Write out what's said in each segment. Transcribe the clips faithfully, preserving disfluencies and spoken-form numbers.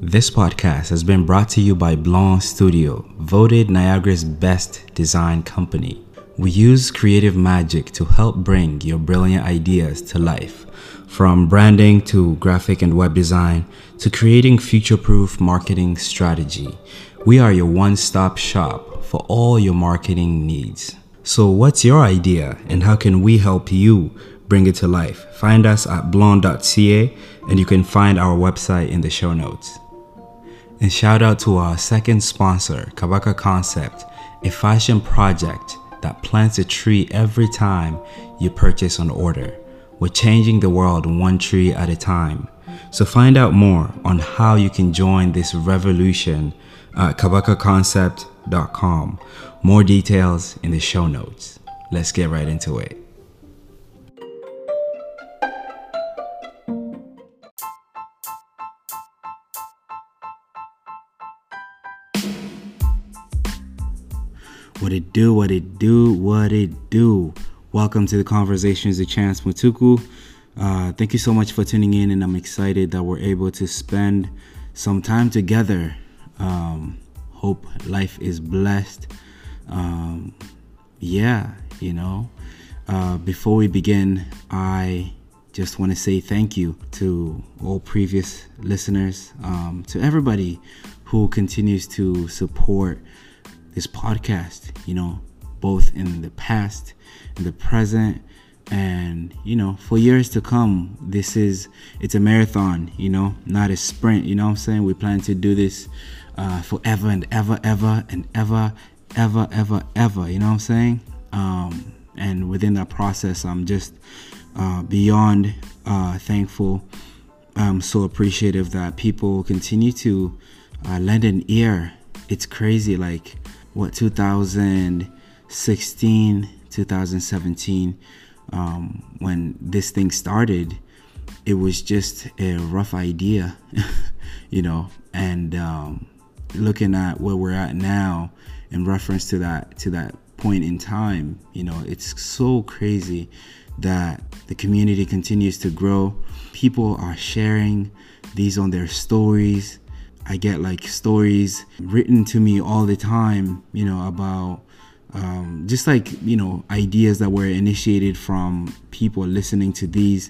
This podcast has been brought to you by Blanc Studio, voted Niagara's best design company. We use creative magic to help bring your brilliant ideas to life. From branding to graphic and web design to creating future-proof marketing strategy, we are your one-stop shop for all your marketing needs. So what's your idea and how can we help you bring it to life? Find us at blonde dot c a and you can find our website in the show notes. And shout out to our second sponsor, Kabaka Concept, a fashion project that plants a tree every time you purchase an order. We're changing the world one tree at a time. So find out more on how you can join this revolution at kabaka concept dot com. More details in the show notes. Let's get right into it. What it do, what it do, what it do. Welcome to the Conversations with Chance Mutuku. Uh, thank you so much for tuning in, and I'm excited that we're able to spend some time together. Um, hope life is blessed. Um, yeah, you know, uh, before we begin, I just want to say thank you to all previous listeners, um, to everybody who continues to support this podcast, you know, both in the past, in the present, and, you know, for years to come. This is, it's a marathon, you know, not a sprint, you know what I'm saying? We plan to do this uh, forever and ever, ever, and ever, ever, ever, ever, you know what I'm saying? Um, and within that process, I'm just uh, beyond uh, thankful. I'm so appreciative that people continue to uh, lend an ear. It's crazy, like, what, two thousand sixteen, two thousand seventeen, um, when this thing started, it was just a rough idea, you know, and um, looking at where we're at now in reference to that, to that point in time, you know, it's so crazy that the community continues to grow. People are sharing these on their stories. I get like stories written to me all the time, you know, about um, just like, you know, ideas that were initiated from people listening to these.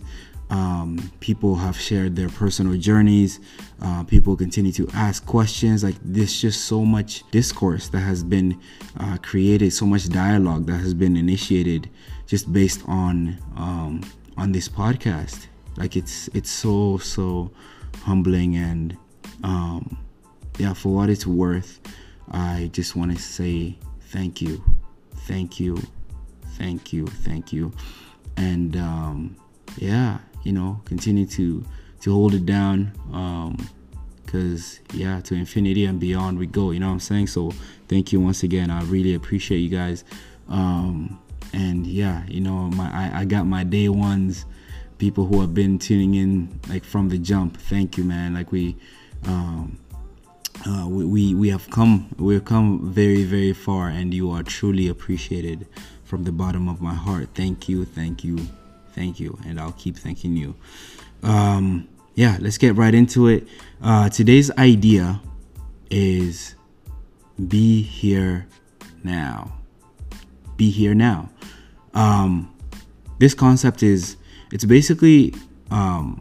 Um, people have shared their personal journeys. Uh, people continue to ask questions. Like, there's just so much discourse that has been uh, created, so much dialogue that has been initiated just based on um, on this podcast. Like, it's it's so, so humbling. And Um, yeah, for what it's worth, I just want to say thank you, thank you, thank you, thank you. And, um, yeah, you know, continue to, to hold it down, um, cause yeah, to infinity and beyond we go, you know what I'm saying? So thank you once again. I really appreciate you guys. Um, and yeah, you know, my, I, I got my day ones, people who have been tuning in like from the jump. Thank you, man. Like we, Um, uh, we, we we have come we've come very, very far, and you are truly appreciated from the bottom of my heart. Thank you, thank you, thank you, and I'll keep thanking you. Um, yeah, let's get right into it. Uh, today's idea is be here now. Be here now. Um, this concept is it's basically um,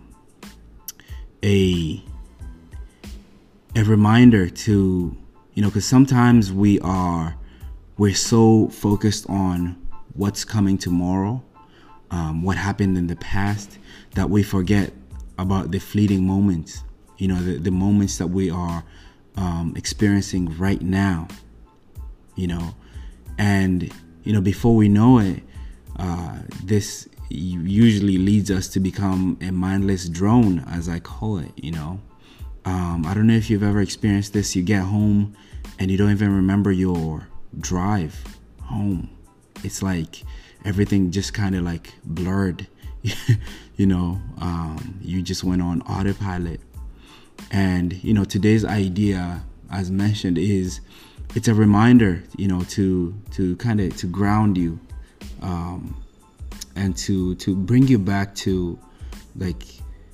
a a reminder to, you know, because sometimes we are, we're so focused on what's coming tomorrow, um, what happened in the past, that we forget about the fleeting moments, you know, the, the moments that we are um, experiencing right now, you know, and, you know, before we know it, uh, this usually leads us to become a mindless drone, as I call it, you know. Um, I don't know if you've ever experienced this. You get home and you don't even remember your drive home. It's like everything just kind of like blurred, you know, um, you just went on autopilot. And, you know, today's idea, as mentioned, is it's a reminder, you know, to to kind of to ground you um, and to to bring you back to like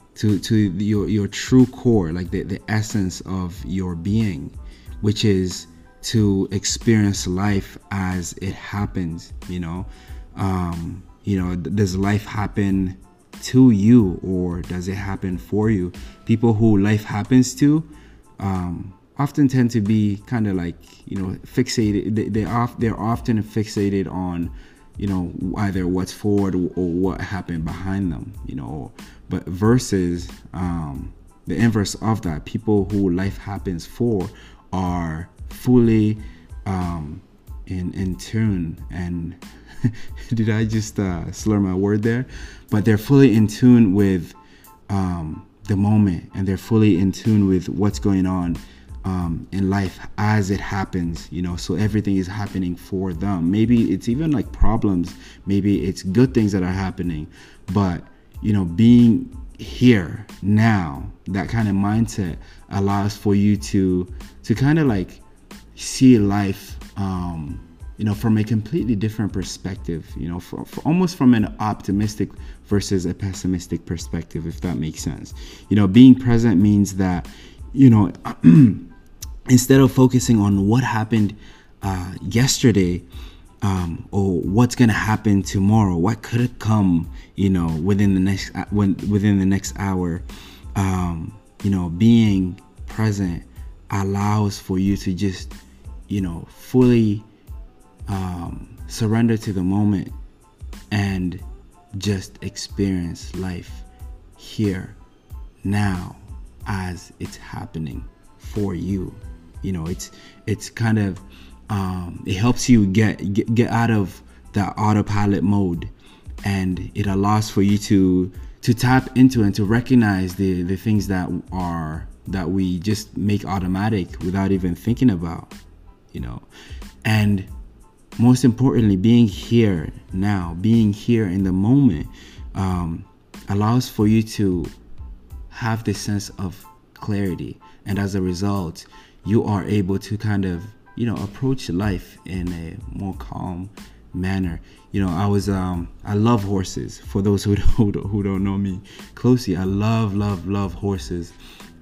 to to your your true core, like the, the essence of your being, which is to experience life as it happens. You know, um, you know, does life happen to you, or does it happen for you? People who life happens to um, often tend to be kind of like, you know, fixated. They, they off, they're often fixated on, you know, either what's forward or, or what happened behind them, you know. But versus um, the inverse of that, people who life happens for are fully um, in in tune and did I just uh, slur my word there? But they're fully in tune with um, the moment, and they're fully in tune with what's going on um, in life as it happens, you know, so everything is happening for them. Maybe it's even like problems, maybe it's good things that are happening, but, you know, being here now, that kind of mindset allows for you to, to kind of like see life, um, you know, from a completely different perspective, you know, for, for almost from an optimistic versus a pessimistic perspective, if that makes sense. You know, being present means that, you know, instead of focusing on what happened uh, yesterday, um, or what's gonna happen tomorrow, what could come, you know, within the next when within the next hour, um, you know, being present allows for you to just, you know, fully um, surrender to the moment and just experience life here now as it's happening for you. You know, it's it's kind of um, it helps you get, get get out of that autopilot mode, and it allows for you to to tap into and to recognize the the things that are that we just make automatic without even thinking about, you know. And most importantly, being here now, being here in the moment, um, allows for you to have this sense of clarity, and as a result, you are able to kind of, you know, approach life in a more calm manner. You know, I was um I love horses. For those who don't, who don't know me closely, I love love love horses.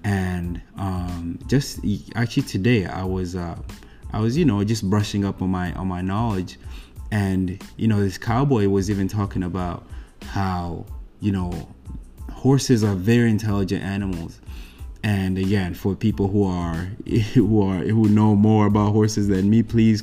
And um just actually today I was uh I was, you know, just brushing up on my on my knowledge, and, you know, this cowboy was even talking about how, you know, horses are very intelligent animals. And again, for people who are who are who know more about horses than me, please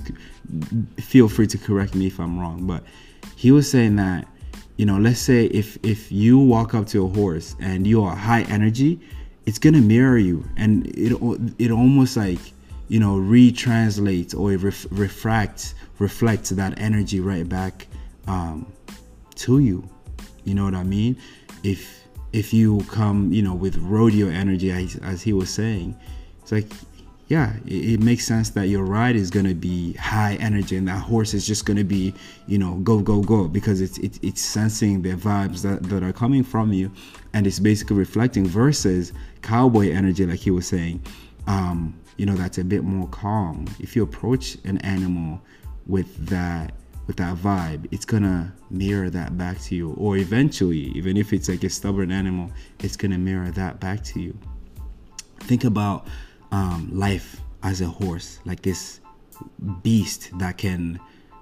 feel free to correct me if I'm wrong. But he was saying that, you know, let's say if if you walk up to a horse and you are high energy, it's gonna mirror you, and it it almost like, you know, retranslates or it ref, refracts reflects that energy right back um, to you. You know what I mean? If if you come, you know, with rodeo energy, as, as he was saying, it's like, yeah, it, it makes sense that your ride is gonna be high energy, and that horse is just gonna be, you know, go go go, because it's it, it's sensing the vibes that, that are coming from you, and it's basically reflecting. Versus cowboy energy, like he was saying, um, you know, that's a bit more calm. If you approach an animal with that with that vibe, it's gonna mirror that back to you, or eventually, even if it's like a stubborn animal, it's gonna mirror that back to you. Think about um, life as a horse, like this beast that can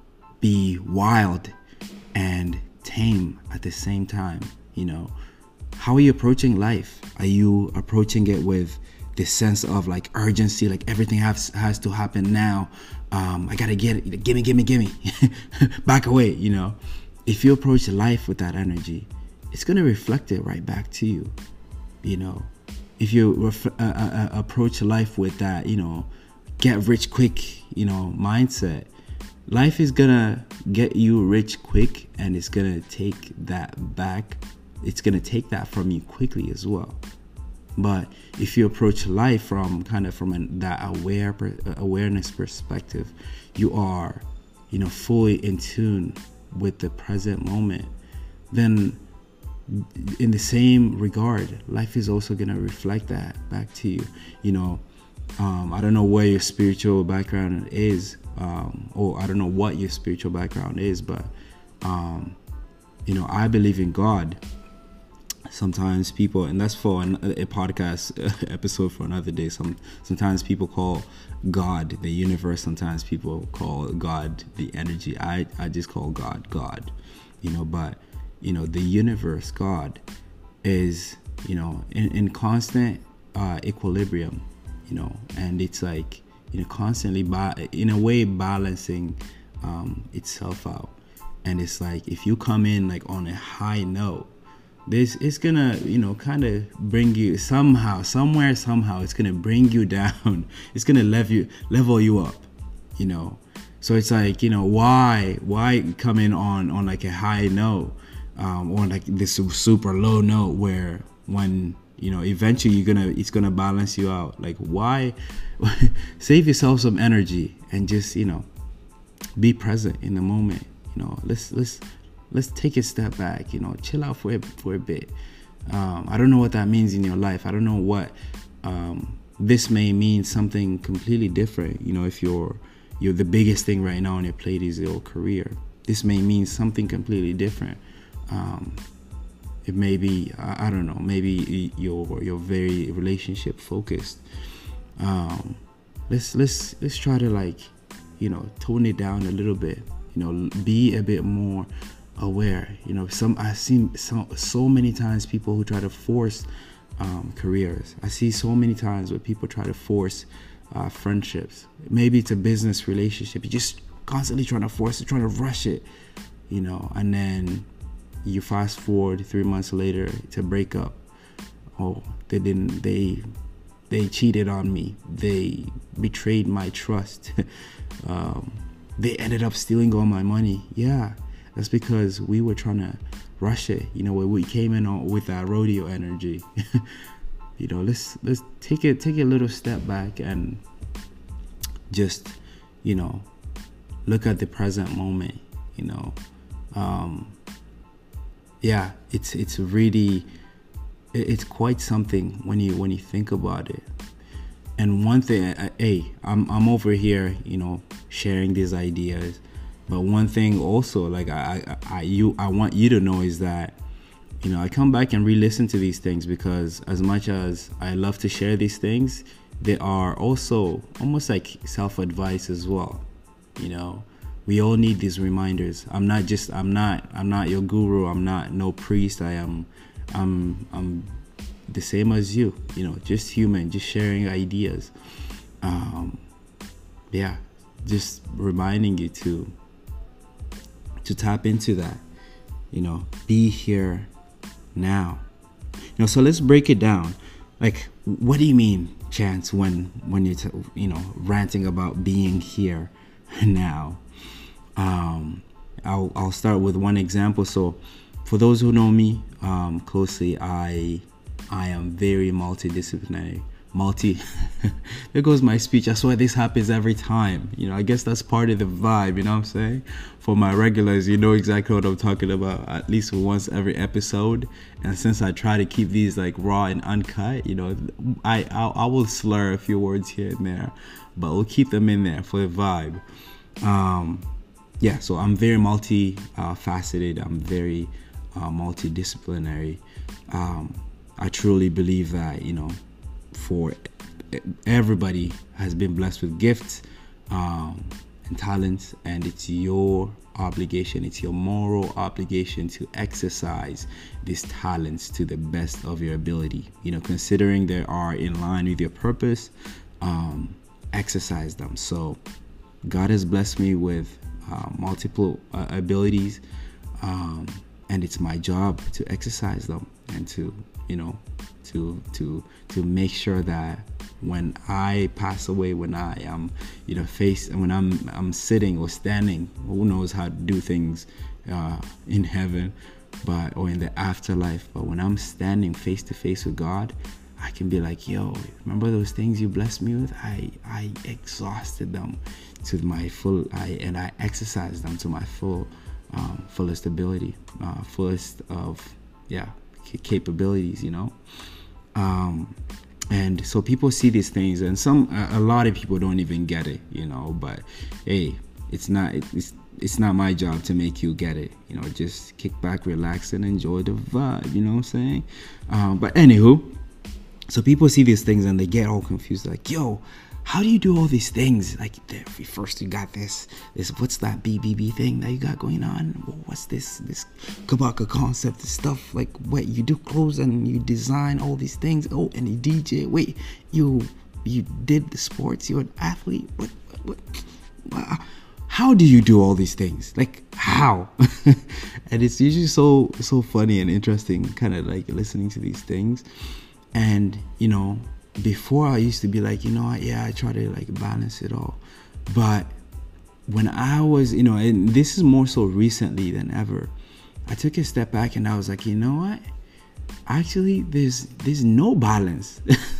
be wild and tame at the same time. You know, how are you approaching life? Are you approaching it with this sense of like urgency, like everything has has to happen now? Um, I gotta get it. Gimme, gimme, gimme. Back away, you know. If you approach life with that energy, it's gonna reflect it right back to you. You know, if you ref- uh, uh, approach life with that, you know, get rich quick, you know, mindset, life is gonna get you rich quick, and it's gonna take that back. It's gonna take that from you quickly as well. But if you approach life from kind of from an, that aware awareness perspective, you are, you know, fully in tune with the present moment, then in the same regard, life is also going to reflect that back to you. You know, um, I don't know where your spiritual background is, um, or I don't know what your spiritual background is, but, um, you know, I believe in God. Sometimes people, and that's for an, a podcast episode for another day. Some sometimes people call God the universe. Sometimes people call God the energy. I I just call God God, you know. But you know, the universe, God, is, you know, in, in constant uh, equilibrium, you know, and it's like, you know, constantly ba- in a way balancing um, itself out. And it's like, if you come in like on a high note, this it's gonna, you know, kind of bring you somehow, somewhere, somehow, it's gonna bring you down. It's gonna level you, level you up, you know. So it's like, you know, why, why come in on on like a high note, um, or like this super low note where when, you know, eventually you're gonna, it's gonna balance you out. Like, why? Save yourself some energy and just, you know, be present in the moment. You know, let's let's. Let's take a step back, you know, chill out for a, for a bit. Um, I don't know what that means in your life. I don't know what um, this may mean, something completely different. You know, if you're you're the biggest thing right now on your plate is your career, this may mean something completely different. Um, it may be, I, I don't know, maybe you're you're very relationship focused. Um, let's let's let's try to, like, you know, tone it down a little bit. You know, be a bit more aware. You know, some I've seen so so many times people who try to force um, careers. I see so many times where people try to force uh, friendships. Maybe it's a business relationship. You're just constantly trying to force it, trying to rush it. You know, and then you fast forward three months later to break up. Oh, they didn't. They they cheated on me. They betrayed my trust. um, they ended up stealing all my money. Yeah. That's because we were trying to rush it. You know, we came in on, with that rodeo energy. You know, let's let's take it take a little step back and just, you know, look at the present moment. You know, um, yeah, it's it's really it's quite something when you when you think about it. And one thing, uh, hey, I'm I'm over here, you know, sharing these ideas. But one thing also, like I, I, I, you, I want you to know is that, you know, I come back and re-listen to these things because as much as I love to share these things, they are also almost like self-advice as well. You know, we all need these reminders. I'm not just, I'm not, I'm not your guru. I'm not no priest. I am, I'm, I'm the same as you. You know, just human, just sharing ideas. Um, yeah, just reminding you to. to tap into that, you know, be here now. You know, so let's break it down. Like, what do you mean, Chance, when when you're, t- you know, ranting about being here now? Um, I'll I'll start with one example. So, for those who know me um, closely, I I am very multidisciplinary. Multi there goes my speech. I swear this happens every time. You know, I guess that's part of the vibe, you know what I'm saying? For my regulars, you know exactly what I'm talking about, at least once every episode. And since I try to keep these like raw and uncut, you know, I I, I will slur a few words here and there, but we'll keep them in there for the vibe. Um, yeah, so I'm very multi uh, faceted. I'm very uh, multidisciplinary. Um, I truly believe that, you know, for everybody has been blessed with gifts um, and talents, and it's your obligation, it's your moral obligation to exercise these talents to the best of your ability. You know, considering they are in line with your purpose, um, exercise them. So God has blessed me with uh, multiple uh, abilities, um, and it's my job to exercise them and to, you know, to to to make sure that when I pass away, when I am, you know, face, when I'm I'm sitting or standing, who knows how to do things uh, in heaven, but or in the afterlife. But when I'm standing face to face with God, I can be like, yo, remember those things you blessed me with? I I exhausted them to my full, I and I exercised them to my full, um, fullest ability, uh, fullest of yeah capabilities, you know. Um, and so people see these things, and some a lot of people don't even get it, you know. But hey, it's not it's it's not my job to make you get it. You know, just kick back, relax, and enjoy the vibe. You know what I'm saying? Um, but anywho, so people see these things and they get all confused. Like, yo, how do you do all these things? Like, first you got this, this what's that B B B thing that you got going on? What's this, this Kabaka concept, this stuff? Like, what, you do clothes and you design all these things? Oh, and you D J. Wait, you you did the sports? You're an athlete? What, what, what? How do you do all these things? Like, how? And it's usually so so funny and interesting, kind of like listening to these things. And you know, before I used to be like, you know what, yeah, I try to like balance it all. But when I was, you know, and this is more so recently than ever, I took a step back and I was like, you know what? Actually, there's there's no balance.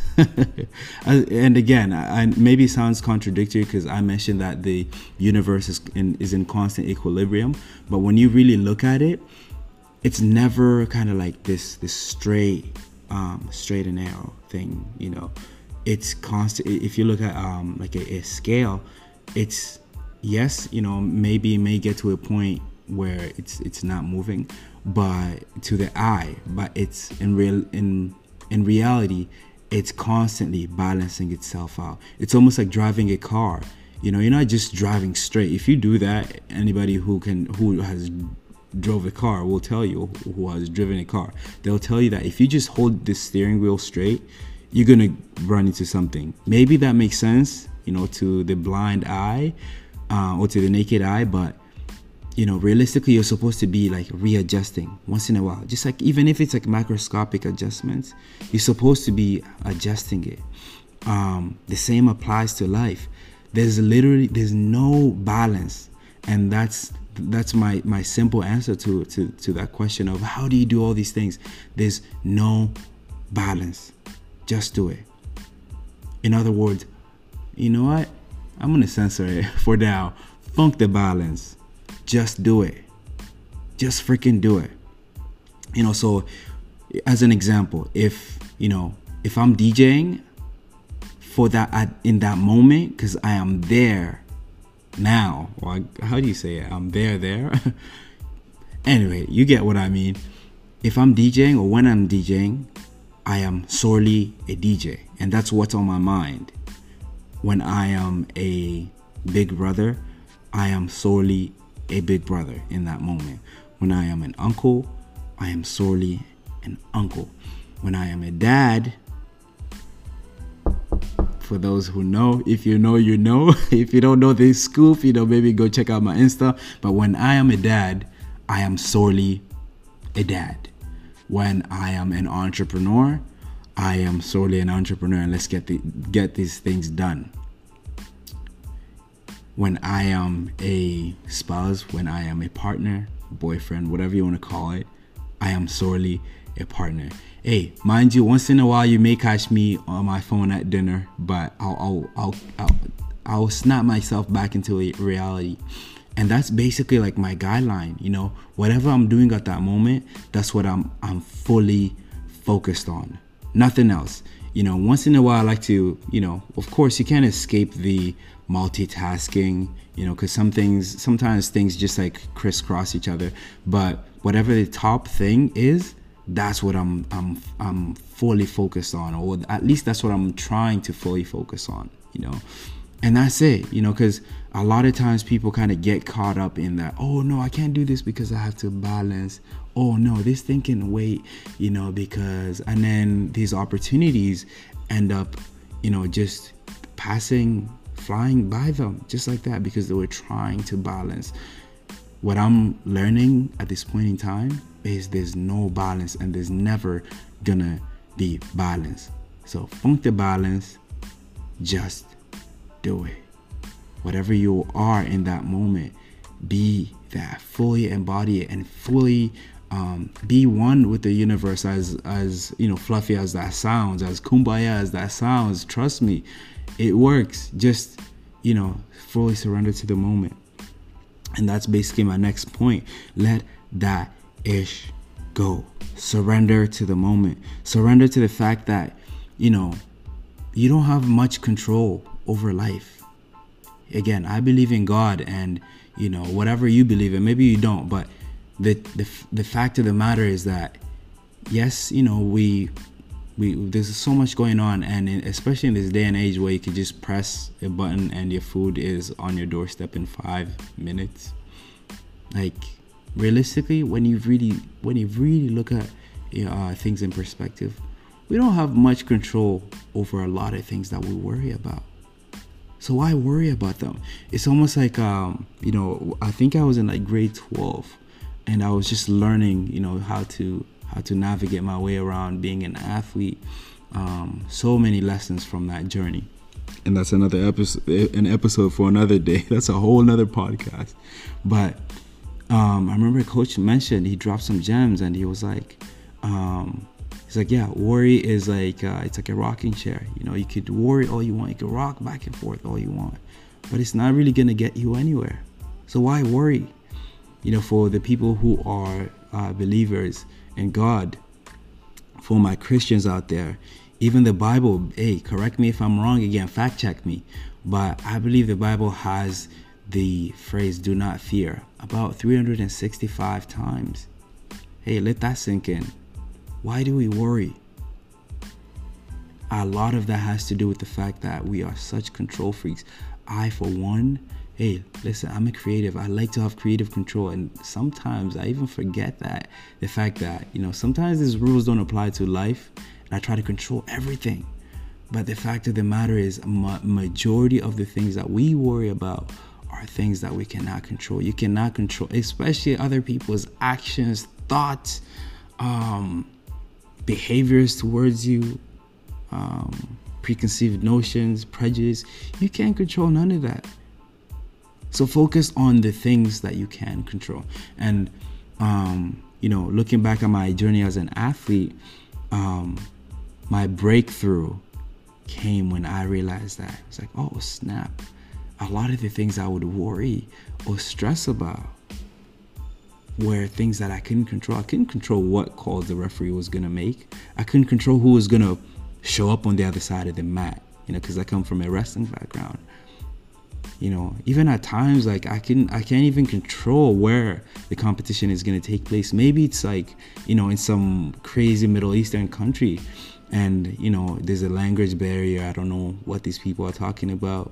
And again, I, I maybe it sounds contradictory because I mentioned that the universe is in is in constant equilibrium. But when you really look at it, it's never kind of like this this straight um straight and narrow thing. You know, it's constant. If you look at um like a, a scale, it's, yes, you know, maybe it may get to a point where it's it's not moving, but to the eye, but it's in real in in reality, it's constantly balancing itself out. It's almost like driving a car. You know, you're not just driving straight. If you do that, anybody who can who has drove a car will tell you, who has driven a car, they'll tell you that if you just hold the steering wheel straight, you're gonna run into something. Maybe that makes sense, you know, to the blind eye uh, or to the naked eye, but you know, realistically, you're supposed to be like readjusting once in a while. Just like, even if it's like macroscopic adjustments, you're supposed to be adjusting it. Um, the same applies to life. There's literally, there's no balance. And that's that's my, my simple answer to, to, to that question of how do you do all these things? There's no balance. Just do it. In other words, you know what? I'm going to censor it for now. Funk the balance. Just do it. Just freaking do it. You know, so as an example, if, you know, if I'm DJing for that in that moment, because I am there now, or how do you say it? I'm there, there. Anyway, you get what I mean. If I'm DJing or when I'm DJing, I am solely a D J. And that's what's on my mind. When I am a big brother, I am solely a big brother in that moment. When I am an uncle, I am solely an uncle. When I am a dad, for those who know, if you know, you know. If you don't know this scoop, you know, maybe go check out my Insta. But when I am a dad, I am solely a dad. When I am an entrepreneur, I am solely an entrepreneur, and let's get the get these things done. When I am a spouse, when I am a partner, boyfriend, whatever you want to call it, I am solely a partner. Hey, mind you, once in a while you may catch me on my phone at dinner, but I'll I'll I'll I'll, I'll snap myself back into a reality. And that's basically like my guideline. You know, whatever I'm doing at that moment, that's what I'm I'm fully focused on. Nothing else. You know, once in a while I like to, you know, of course you can't escape the multitasking, you know, because some things, sometimes things just like crisscross each other. But whatever the top thing is, that's what I'm I'm I'm fully focused on, or at least that's what I'm trying to fully focus on, you know. And that's it, you know, because a lot of times people kind of get caught up in that, oh no, I can't do this because I have to balance. Oh no, this thing can wait, you know, because, and then these opportunities end up, you know, just passing, flying by them just like that, because they were trying to balance. What I'm learning at this point in time is there's no balance, and there's never gonna be balance. So funk the balance, just do it. Whatever you are in that moment, be that, fully embody it, and fully um, be one with the universe. As as you know, fluffy as that sounds, as kumbaya as that sounds, trust me, it works. Just, you know, fully surrender to the moment. And that's basically my next point. Let that ish go. Surrender to the moment. Surrender to the fact that, you know, you don't have much control over life. Again, I believe in God, and you know, whatever you believe in. Maybe you don't, but the the the fact of the matter is that yes, you know, we we there's so much going on, and in, especially in this day and age where you can just press a button and your food is on your doorstep in five minutes. Like realistically, when you really when you really look at you know, uh, things in perspective, we don't have much control over a lot of things that we worry about. So why worry about them? It's almost like um, you know, I think I was in like grade twelve, and I was just learning, you know, how to how to navigate my way around being an athlete. Um, so many lessons from that journey. And that's another episode, an episode for another day. That's a whole another podcast. But um, I remember Coach mentioned, he dropped some gems, and he was like, um, he's like, yeah, worry is like, uh, it's like a rocking chair. You know, you could worry all you want. You could rock back and forth all you want, but it's not really going to get you anywhere. So why worry? You know, for the people who are uh, believers in God, for my Christians out there, even the Bible, hey, correct me if I'm wrong again, fact check me, but I believe the Bible has the phrase "do not fear" about three hundred sixty-five times. Hey, let that sink in. Why do we worry? A lot of that has to do with the fact that we are such control freaks. I, for one, hey, listen, I'm a creative. I like to have creative control. And sometimes I even forget that. The fact that, you know, sometimes these rules don't apply to life. And I try to control everything. But the fact of the matter is, ma- majority of the things that we worry about are things that we cannot control. You cannot control, especially other people's actions, thoughts, um, behaviors towards you, um, preconceived notions, prejudice. You can't control none of that. So focus on the things that you can control. And, um, you know, looking back at my journey as an athlete, um, my breakthrough came when I realized that. It's like, oh, snap. A lot of the things I would worry or stress about were things that I couldn't control. I couldn't control what calls the referee was going to make. I couldn't control who was going to show up on the other side of the mat, you know, because I come from a wrestling background. You know, even at times, like I can, I can't even control where the competition is going to take place. Maybe it's like, you know, in some crazy Middle Eastern country, and you know, there's a language barrier. I don't know what these people are talking about.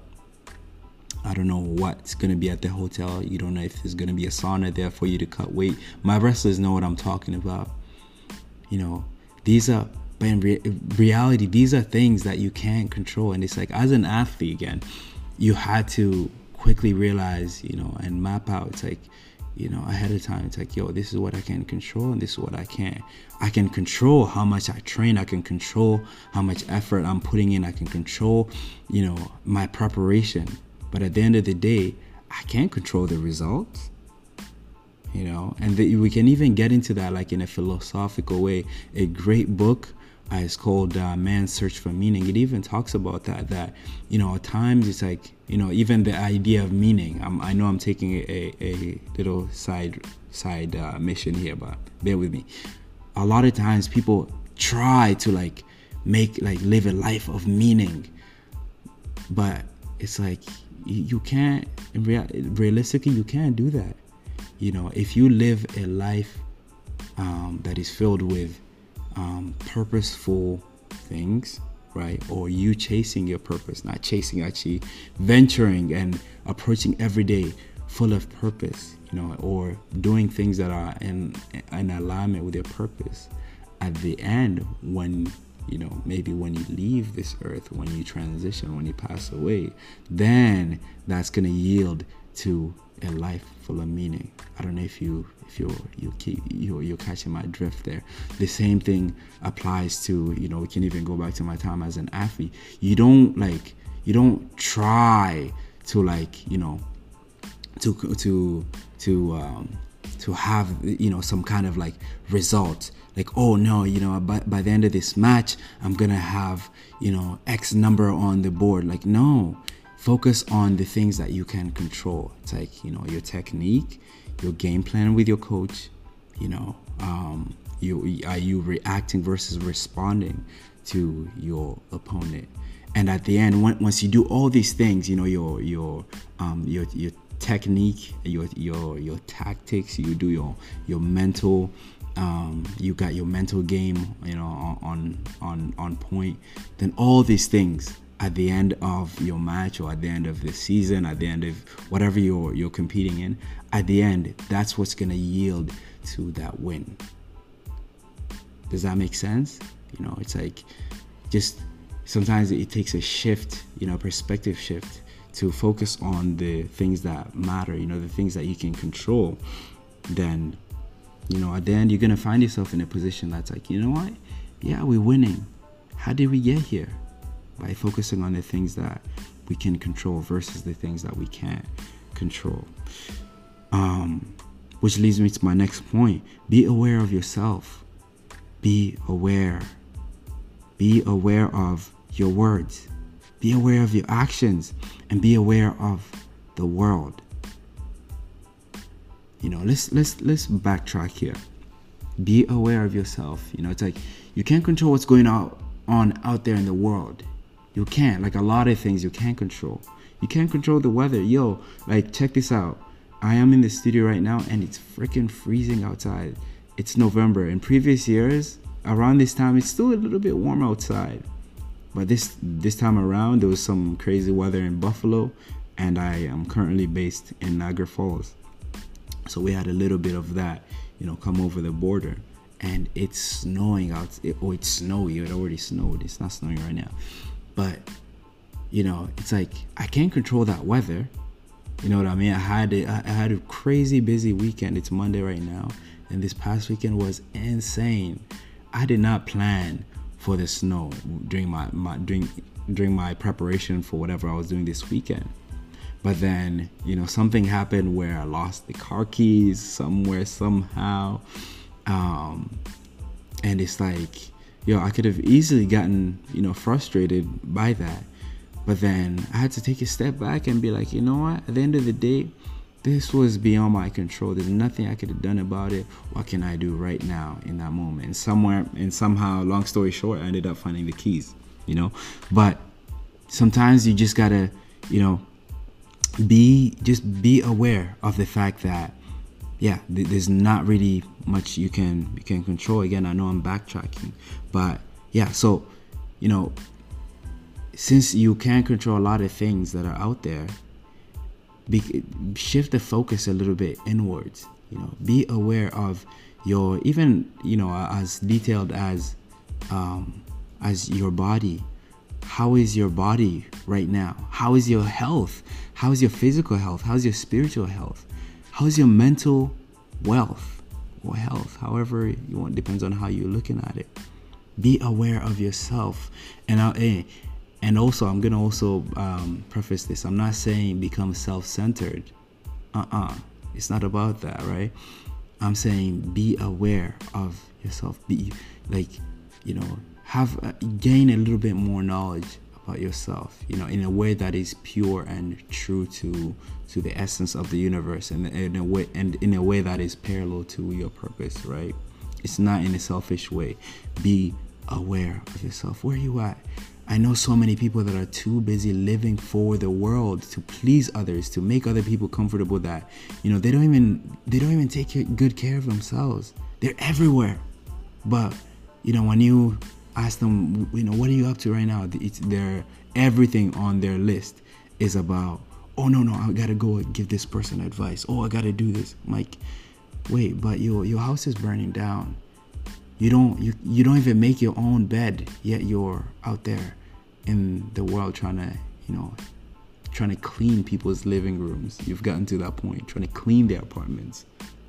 I don't know what's going to be at the hotel. You don't know if there's going to be a sauna there for you to cut weight. My wrestlers know what I'm talking about. You know, these are, but in re- reality, these are things that you can't control. And it's like, as an athlete, again, you had to quickly realize, you know, and map out. It's like, you know, ahead of time, it's like, yo, this is what I can control and this is what I can't. I can control how much I train. I can control how much effort I'm putting in. I can control, you know, my preparation. But at the end of the day, I can't control the results, you know, and the, we can even get into that like in a philosophical way. A great book uh, is called uh, Man's Search for Meaning. It even talks about that, that, you know, at times it's like, you know, even the idea of meaning. I'm, I know I'm taking a, a, a little side, side uh, mission here, but bear with me. A lot of times people try to like make, like live a life of meaning, but it's like, you can't, in real, realistically, you can't do that. You know, if you live a life um, that is filled with um, purposeful things, right? Or you chasing your purpose, not chasing, actually venturing and approaching every day full of purpose, you know, or doing things that are in, in alignment with your purpose. At the end, when you know, maybe when you leave this earth, when you transition, when you pass away, then that's going to yield to a life full of meaning. I don't know if you if you you keep you you're catching my drift there. The same thing applies to, you know, we can even go back to my time as an athlete. You don't like you don't try to like, you know, to to to um to have, you know, some kind of like result. Like, oh no, you know, by, by the end of this match, I'm going to have, you know, X number on the board. Like, no, focus on the things that you can control. It's like, you know, your technique, your game plan with your coach, you know, um, you are you reacting versus responding to your opponent. And at the end, when, once you do all these things, you know, your, your, um, your, your technique, your your your tactics, you do your your mental, um, you got your mental game, you know, on on on point, then all these things at the end of your match, or at the end of the season, at the end of whatever you're you're competing in, at the end, that's what's gonna yield to that win. Does that make sense? You know, it's like, just sometimes it takes a shift, you know, perspective shift, to focus on the things that matter, you know, the things that you can control. Then, you know, at the end, you're gonna find yourself in a position that's like, you know what? Yeah, we're winning. How did we get here? By focusing on the things that we can control versus the things that we can't control. Um, which leads me to my next point. Be aware of yourself. Be aware. Be aware of your words. Be aware of your actions, and be aware of the world. You know, let's let's let's backtrack here. Be aware of yourself. You know, it's like you can't control what's going out on out there in the world. You can't. Like a lot of things you can't control. You can't control the weather. Yo, like check this out. I am in the studio right now and it's freaking freezing outside. It's November. In previous years, around this time, it's still a little bit warm outside. But this this time around, there was some crazy weather in Buffalo, and I am currently based in Niagara Falls. So we had a little bit of that, you know, come over the border. And it's snowing out. It, oh, it's snowy. It already snowed. It's not snowing right now. But, you know, it's like, I can't control that weather. You know what I mean? I had a, I had a crazy busy weekend. It's Monday right now. And this past weekend was insane. I did not plan for the snow during my, my during during my preparation for whatever I was doing this weekend. But then, you know, something happened where I lost the car keys somewhere, somehow. Um, and it's like, yo, I could have easily gotten, you know, frustrated by that. But then I had to take a step back and be like, you know what? At the end of the day, this was beyond my control. There's nothing I could have done about it. What can I do right now in that moment? And somewhere, and somehow, long story short, I ended up finding the keys, you know? But sometimes you just gotta, you know, be, just be aware of the fact that, yeah, th- there's not really much you can, you can control. Again, I know I'm backtracking, but yeah, so, you know, since you can't control a lot of things that are out there, Be, shift the focus a little bit inwards. You know, be aware of your, even, you know, as detailed as um, as your body. How is your body right now? How is your health? How is your physical health? How is your spiritual health? How is your mental wealth or health? However you want, depends on how you're looking at it. Be aware of yourself, and I. Eh, And also, I'm going to also um, preface this. I'm not saying become self-centered. Uh-uh. It's not about that, right? I'm saying be aware of yourself. Be like, you know, have uh, gain a little bit more knowledge about yourself, you know, in a way that is pure and true to to the essence of the universe, and in a way and in a way that is parallel to your purpose, right? It's not in a selfish way. Be aware of yourself. Where are you at? I know so many people that are too busy living for the world, to please others, to make other people comfortable, that, you know, they don't even they don't even take good care of themselves. They're everywhere. But, you know, when you ask them, you know, what are you up to right now? It's their everything on their list is about, oh no, no, I gotta go give this person advice. Oh, I gotta do this. I'm like, wait, but your your house is burning down. You don't you, you don't even make your own bed, yet you're out there in the world trying to, you know, trying to clean people's living rooms. You've gotten to that point, trying to clean their apartments.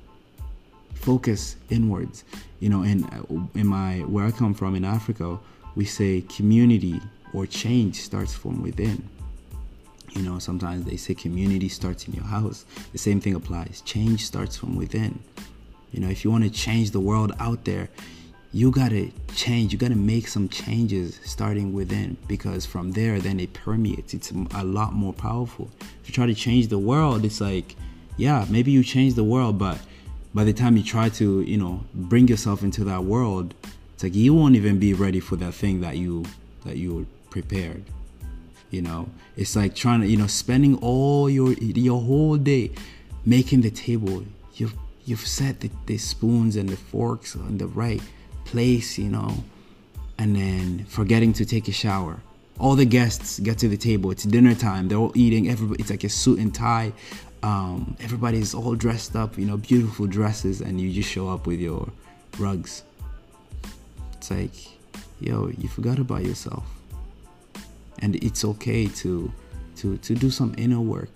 Focus inwards. You know, in in my where I come from in Africa, we say community or change starts from within. You know, sometimes they say community starts in your house. The same thing applies. Change starts from within. You know, if you want to change the world out there, you gotta change. You gotta make some changes starting within, because from there, then it permeates. It's a lot more powerful. If you try to change the world, it's like, yeah, maybe you change the world, but by the time you try to, you know, bring yourself into that world, it's like you won't even be ready for that thing that you that you prepared. You know, it's like trying to, you know, spending all your your whole day making the table. You've you've set the, the spoons and the forks in the right place, you know, and then forgetting to take a shower. All the guests get to the table. It's dinner time. They're all eating. Everybody, it's like a suit and tie. Um, everybody's all dressed up, you know, beautiful dresses, and you just show up with your rugs. It's like, yo, you forgot about yourself. And it's okay to to to do some inner work.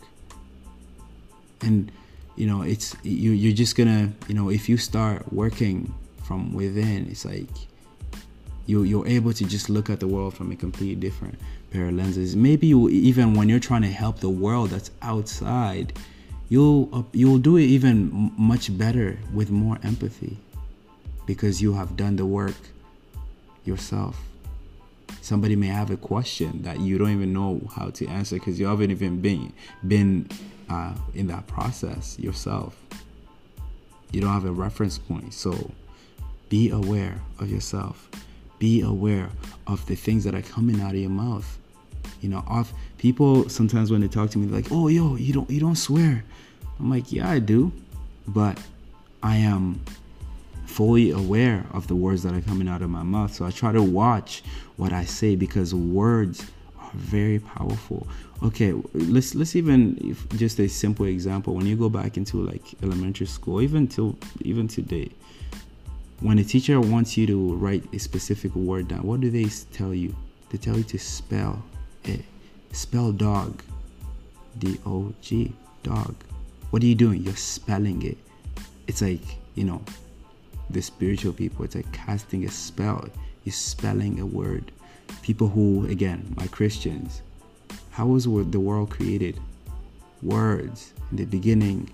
And you know, it's you you're just gonna, you know, if you start working from within, it's like you you're able to just look at the world from a completely different pair of lenses. Maybe you, even when you're trying to help the world that's outside, you'll uh, you'll do it even m- much better with more empathy, because you have done the work yourself. Somebody may have a question that you don't even know how to answer because you haven't even been been uh, in that process yourself. You don't have a reference point. So be aware of yourself. Be aware of the things that are coming out of your mouth. You know, off people sometimes when they talk to me, they're like, "Oh, yo, you don't you don't swear." I'm like, "Yeah, I do," but I am fully aware of the words that are coming out of my mouth. So I try to watch what I say, because words are very powerful. Okay, let's let's even if just a simple example. When you go back into like elementary school, even till even today, when a teacher wants you to write a specific word down, what do they tell you? They tell you to spell it. Spell dog. D O G. Dog. What are you doing? You're spelling it. It's like, you know, the spiritual people, it's like casting a spell. You're spelling a word. People who, again, my Christians, how was the world created? Words. In the beginning.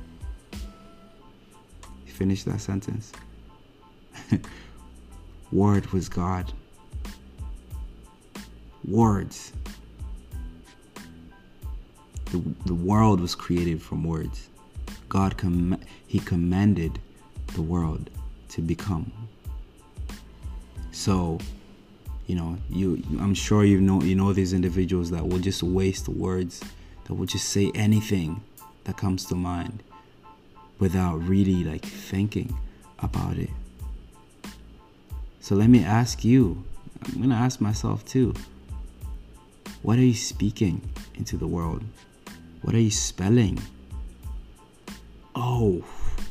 You finish that sentence. Word was God. Words. The, the world was created from words. God, com- he commanded the world to become. So, you know, you I'm sure you know you know these individuals that will just waste words, that will just say anything that comes to mind without really like thinking about it. So let me ask you, I'm gonna ask myself too, what are you speaking into the world? What are you spelling? Oh,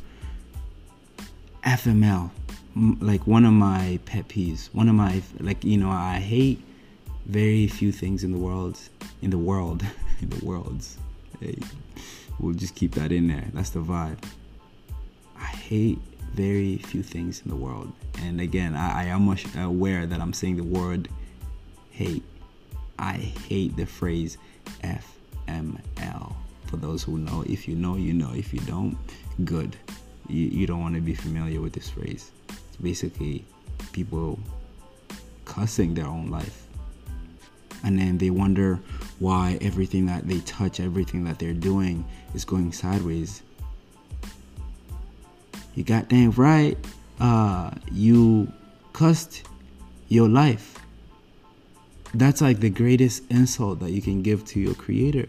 F M L, like one of my pet peeves, one of my, like, you know, I hate very few things in the world, in the world, in the worlds. Hey, we'll just keep that in there. That's the vibe. I hate very few things in the world. And again, I, I am much aware that I'm saying the word hate. I hate the phrase F M L. For those who know, if you know, you know. If you don't, good. You, you don't want to be familiar with this phrase. It's basically people cussing their own life. And then they wonder why everything that they touch, everything that they're doing is going sideways. You goddamn right, uh, you cussed your life. That's like the greatest insult that you can give to your creator.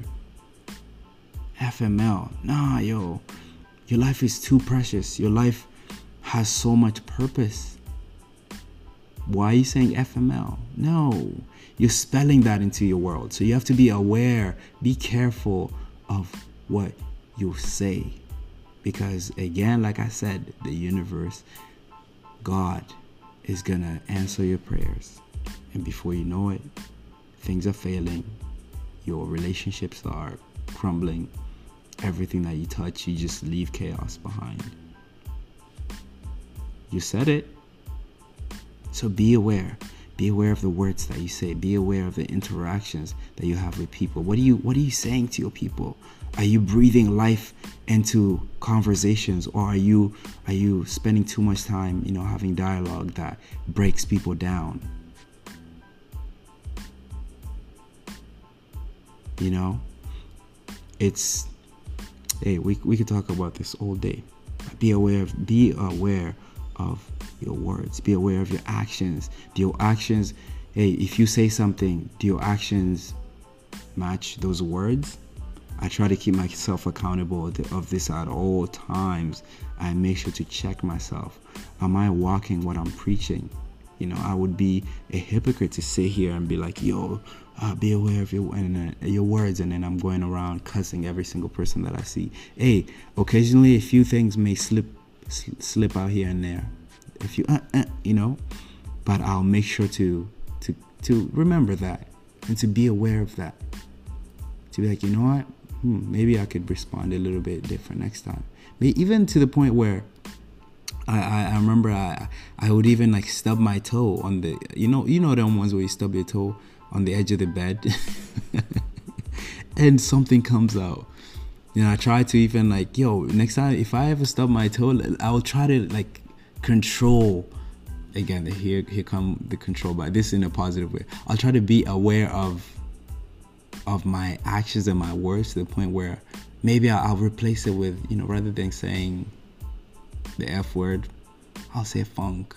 F M L. Nah, yo. Your life is too precious. Your life has so much purpose. Why are you saying F M L? No. You're spelling that into your world. So you have to be aware, be careful of what you say. Because again, like I said, the universe, God is going to answer your prayers. And before you know it, things are failing. Your relationships are crumbling. Everything that you touch, you just leave chaos behind. You said it. So be aware. Be aware of the words that you say. Be aware of the interactions that you have with people. What are you what are you saying to your people? Are you breathing life into conversations, or are you are you spending too much time, you know, having dialogue that breaks people down? You know? It's Hey, we we could talk about this all day. Be aware of be aware of your words. Be aware of your actions. Do your actions, hey, if you say something, do your actions match those words. I try to keep myself accountable of this at all times. I make sure to check myself. Am I walking what I'm preaching? You know, I would be a hypocrite to sit here and be like, yo, uh, be aware of your, and, uh, your words, and then I'm going around cussing every single person that I see. Hey, occasionally a few things may slip slip out here and there. If you, uh, uh, you know, but I'll make sure to, to, to remember that and to be aware of that. To be like, you know what? Hmm, maybe I could respond a little bit different next time. Maybe even to the point where I, I, I remember I I would even like stub my toe on the, you know, you know them ones where you stub your toe on the edge of the bed and something comes out. You know, I try to even like, yo, next time if I ever stub my toe, I'll try to like control. Again, here here come the control, but this in a positive way. I'll try to be aware of of my actions and my words to the point where maybe I'll, I'll replace it with, you know, rather than saying the F word, I'll say funk.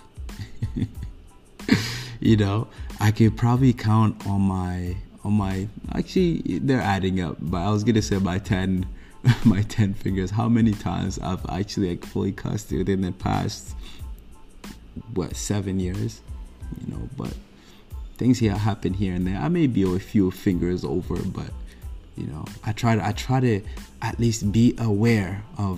You know, I could probably count on my on my actually they're adding up, but I was gonna say my ten my ten fingers how many times I've actually like fully cussed within the past what seven years, you know. But things here happen here and there. I may be a few fingers over, but you know, I try to I try to at least be aware of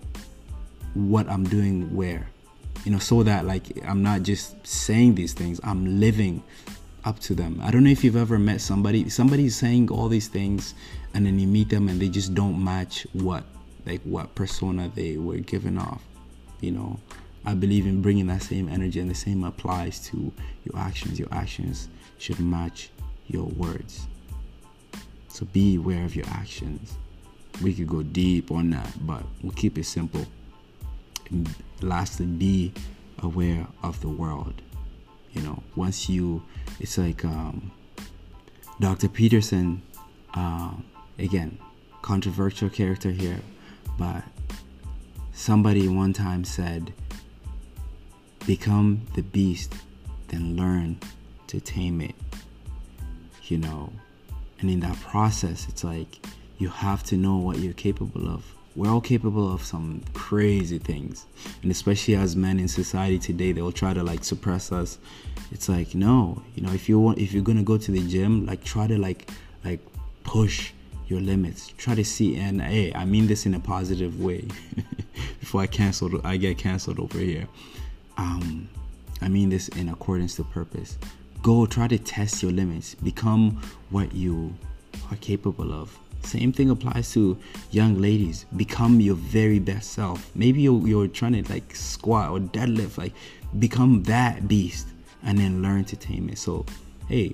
what I'm doing where, you know, so that like I'm not just saying these things, I'm living up to them. I don't know if you've ever met somebody somebody's saying all these things and then you meet them and they just don't match what like what persona they were giving off. You know, I believe in bringing that same energy, and the same applies to your actions. Your actions should match your words. So be aware of your actions. We could go deep on that, but we'll keep it simple. And lastly, be aware of the world. You know, once you, it's like um, Doctor Peterson, uh, again, controversial character here, but somebody one time said, become the beast, then learn to tame it. You know, and in that process, it's like you have to know what you're capable of. We're all capable of some crazy things, and especially as men in society today, they will try to like suppress us. It's like, no, you know, if you want, if you're gonna go to the gym, like try to like like push your limits. Try to see, and hey, I mean this in a positive way. Before I cancel, I get canceled over here. Um, I mean this in accordance to purpose. Go try to test your limits. Become what you are capable of. Same thing applies to young ladies. Become your very best self. Maybe you're, you're trying to like squat or deadlift. Like become that beast, and then learn to tame it. So, hey,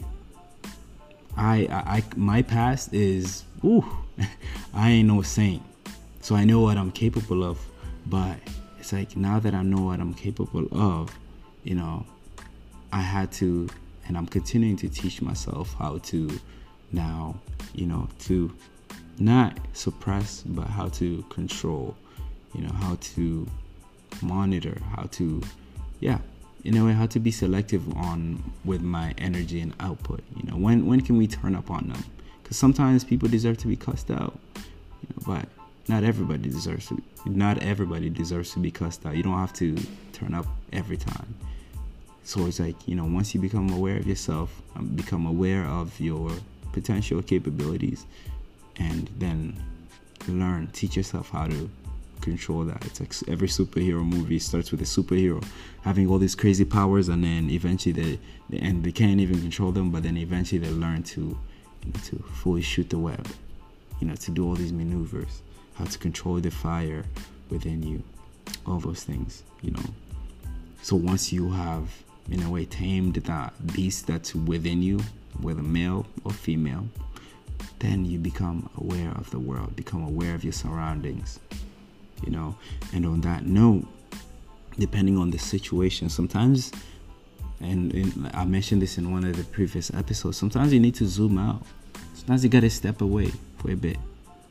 I, I, I my past is, ooh, I ain't no saint. So I know what I'm capable of. But it's like now that I know what I'm capable of, you know, I had to, and I'm continuing to teach myself how to now, you know, to not suppress, but how to control, you know, how to monitor, how to, yeah, in a way, how to be selective on with my energy and output. You know, when when can we turn up on them? Because sometimes people deserve to be cussed out, you know, but not everybody deserves to. Not everybody deserves to be cussed out. You don't have to turn up every time. So it's like, you know, once you become aware of yourself, um, become aware of your potential capabilities, and then learn, teach yourself how to control that. It's like every superhero movie starts with a superhero having all these crazy powers, and then eventually they, they and they can't even control them, but then eventually they learn to, you know, to fully shoot the web, you know, to do all these maneuvers, how to control the fire within you, all those things, you know. So once you have, in a way, tamed that beast that's within you, whether male or female, then you become aware of the world, become aware of your surroundings, you know. And on that note, depending on the situation, sometimes, and, and I mentioned this in one of the previous episodes, sometimes you need to zoom out. Sometimes you gotta step away for a bit.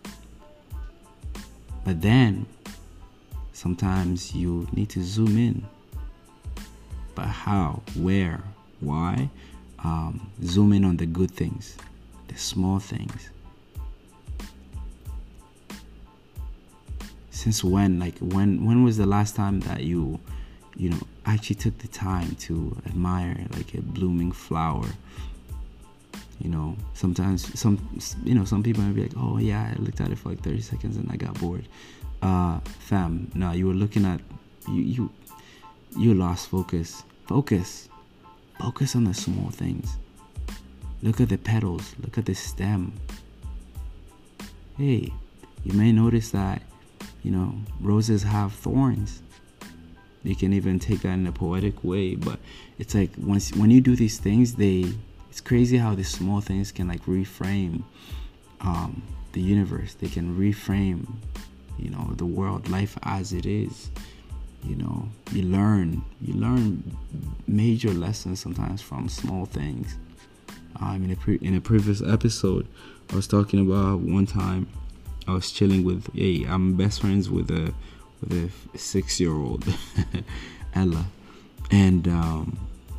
But then, sometimes you need to zoom in. But how? Where? Why? Um, zoom in on the good things. The small things. Since when, like when when was the last time that you you know actually took the time to admire like a blooming flower? You know, sometimes some you know some people might be like, oh yeah, I looked at it for like thirty seconds and I got bored. Uh fam, no, you were looking at you you you lost focus. Focus. Focus on the small things. Look at the petals, look at the stem. Hey, you may notice that, you know, roses have thorns. You can even take that in a poetic way, but it's like once when you do these things, they it's crazy how these small things can like reframe um, the universe. They can reframe, you know, the world, life as it is. You know, you learn, you learn major lessons sometimes from small things. Um, in a pre- in a previous episode, I was talking about one time I was chilling with, hey, I'm best friends with a with a six year old, Ella, and um,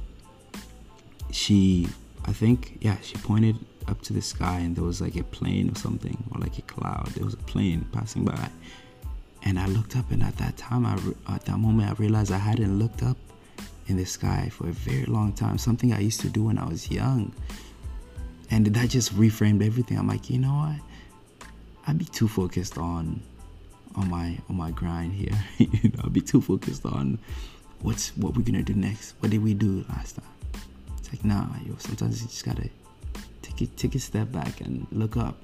she, I think, yeah, she pointed up to the sky and there was like a plane or something, or like a cloud. There was a plane passing by, and I looked up, and at that time, I re- at that moment, I realized I hadn't looked up in the sky for a very long time. Something I used to do when I was young, and that just reframed everything. I'm like, you know what? I'd be too focused on on my on my grind here. You know, I'd be too focused on what's what we're gonna do next. What did we do last time? It's like, nah, yo. Sometimes you just gotta take it, take a step back and look up.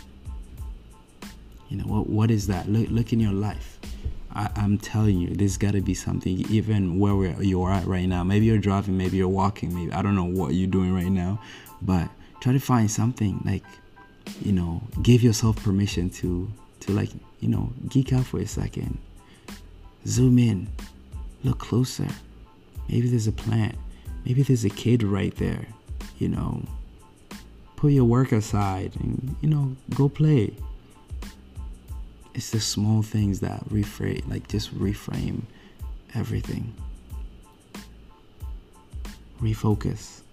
You know, what what is that? Look look in your life. I, I'm telling you, there's gotta be something. Even where we're, you're at right now. Maybe you're driving. Maybe you're walking. Maybe I don't know what you're doing right now, but try to find something like, you know, give yourself permission to to like, you know, geek out for a second. Zoom in, look closer. Maybe there's a plant. Maybe there's a kid right there. You know, put your work aside and, you know, go play. It's the small things that reframe, like just reframe everything. Refocus.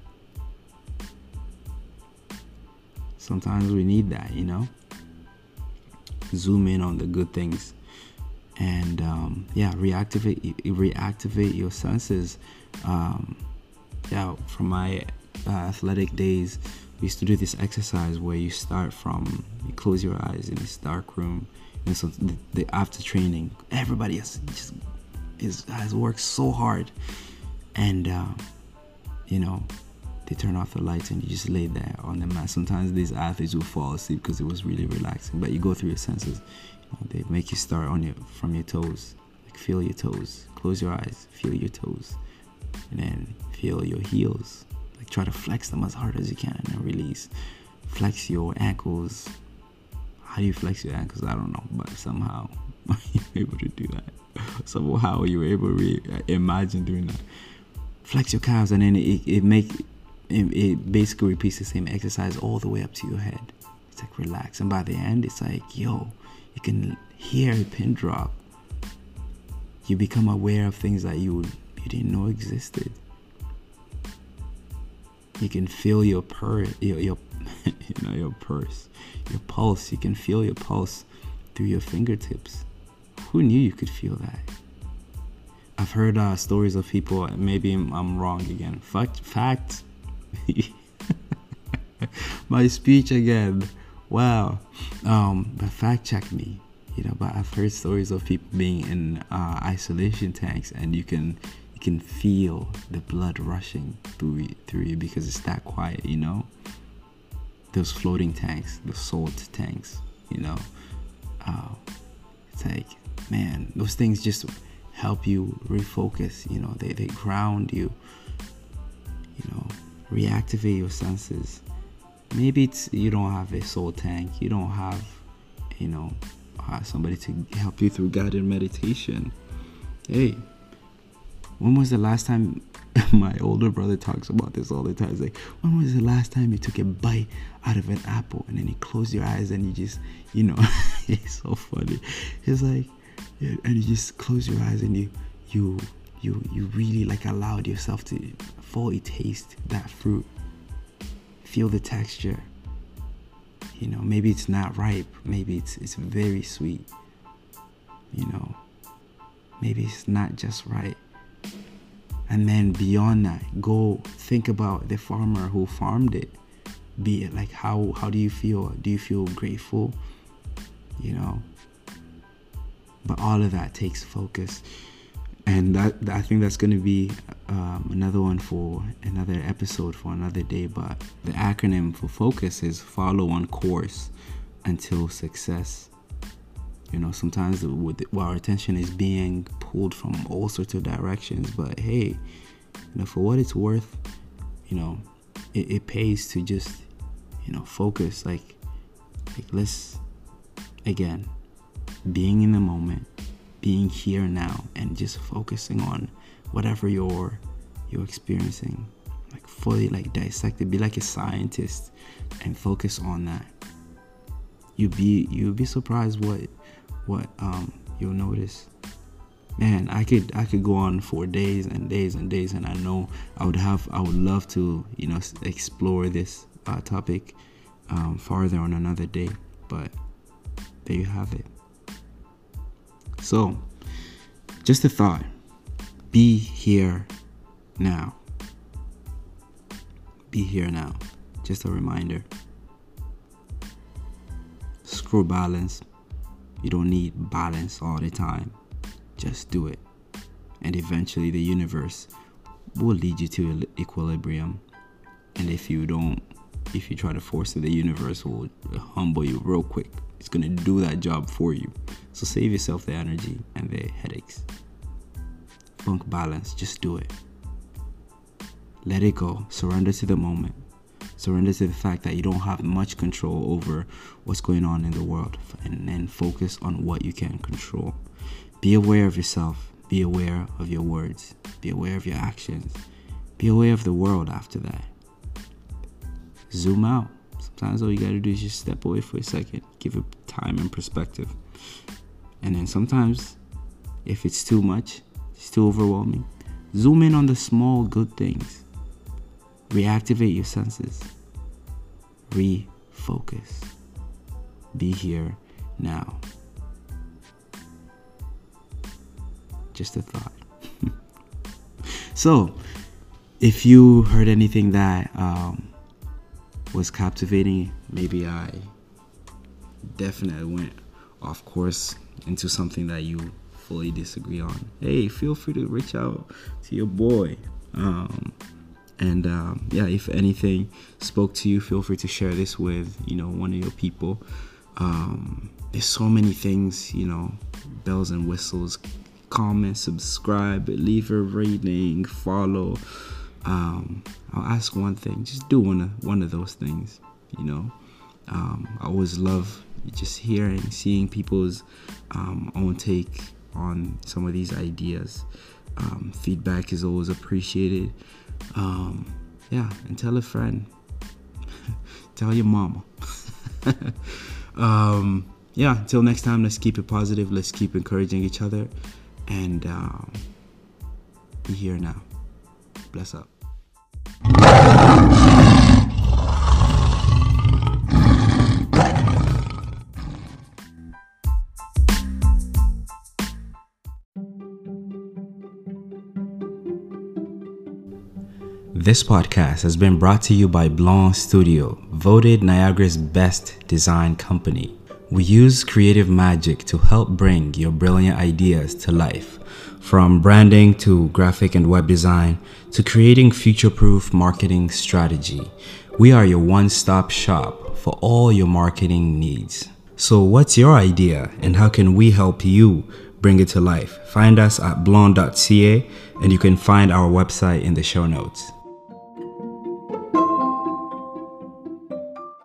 Sometimes we need that, you know. Zoom in on the good things, and um, yeah, reactivate reactivate your senses. Um, yeah, from my uh, athletic days, we used to do this exercise where you start from, you close your eyes in this dark room, and so the, the after training, everybody has just is has worked so hard, and uh, you know, they turn off the lights and you just lay there on the mat. Sometimes these athletes will fall asleep because it was really relaxing, but you go through your senses. You know, they make you start on your from your toes, like feel your toes, close your eyes, feel your toes, and then feel your heels. Like try to flex them as hard as you can and release. Flex your ankles. How do you flex your ankles? I don't know, but somehow you're able to do that. Somehow you were able to re- imagine doing that. Flex your calves, and then it, it make it, it basically repeats the same exercise all the way up to your head. It's like relax, and by the end, it's like, yo, you can hear a pin drop. You become aware of things that you you didn't know existed. You can feel your pulse, your, your you know, your pulse, your pulse. You can feel your pulse through your fingertips. Who knew you could feel that? I've heard uh, stories of people. Maybe I'm, I'm wrong again. Fact, fact. My speech again. Wow. Um, but fact check me. You know, but I've heard stories of people being in uh, isolation tanks, and you can you can feel the blood rushing through through you because it's that quiet. You know, those floating tanks, the salt tanks. You know, uh, it's like, man, those things just help you refocus. You know, they they ground you. You know, reactivate your senses. Maybe it's you don't have a soul tank. You don't have, you know, uh, somebody to help you through guided meditation. Hey, when was the last time? My older brother talks about this all the time. He's like, when was the last time you took a bite out of an apple and then you close your eyes and you just, you know, it's so funny. It's like, and you just close your eyes and you, you, you, you really like allowed yourself to fully taste that fruit. Feel the texture. You know, maybe it's not ripe. Maybe it's it's very sweet. You know, maybe it's not just right. And then beyond that, go think about the farmer who farmed it. Be it like, how how do you feel? Do you feel grateful? You know. But all of that takes focus. And that, I think that's going to be um, another one for another episode for another day. But the acronym for focus is follow on course until success. You know, sometimes with, well, our attention is being pulled from all sorts of directions. But hey, you know, for what it's worth, you know, it, it pays to just, you know, focus. Like, like let's, again, being in the moment, being here now, and just focusing on whatever you're you're experiencing, like fully like dissect it. Be like a scientist and focus on that. You be you'll be surprised what what um you'll notice. Man, I could I could go on for days and days and days, and I know I would have I would love to, you know, explore this uh, topic um, farther on another day. But there you have it. So, just a thought. Be here now. Be here now. Just a reminder. Screw balance. You don't need balance all the time. Just do it. And eventually the universe will lead you to equilibrium. And if you don't, if you try to force it, the universe will humble you real quick. It's going to do that job for you. So save yourself the energy and the headaches. Bunk balance. Just do it. Let it go. Surrender to the moment. Surrender to the fact that you don't have much control over what's going on in the world. And then focus on what you can control. Be aware of yourself. Be aware of your words. Be aware of your actions. Be aware of the world after that. Zoom out. Sometimes all you gotta do is just step away for a second. Give it time and perspective. And then sometimes, if it's too much, it's too overwhelming, zoom in on the small good things. Reactivate your senses. Refocus. Be here now. Just a thought. So, if you heard anything that um, was captivating, maybe I definitely went off course into something that you fully disagree on, hey, feel free to reach out to your boy. Um, and um, yeah, if anything spoke to you, feel free to share this with, you know, one of your people. Um, there's so many things, you know, bells and whistles. Comment, subscribe, leave a rating, follow. Um, I'll ask one thing: just do one of one of those things. You know, um, I always love just hearing, seeing people's um, own take on some of these ideas. Um, feedback is always appreciated. Um, yeah, and tell a friend. Tell your mama. um, yeah, until next time, let's keep it positive. Let's keep encouraging each other. And um, be here now. Bless up. This podcast has been brought to you by Blanc Studio, voted Niagara's best design company. We use creative magic to help bring your brilliant ideas to life. From branding to graphic and web design to creating future-proof marketing strategy, we are your one-stop shop for all your marketing needs. So what's your idea and how can we help you bring it to life? Find us at blonde dot c a and you can find our website in the show notes.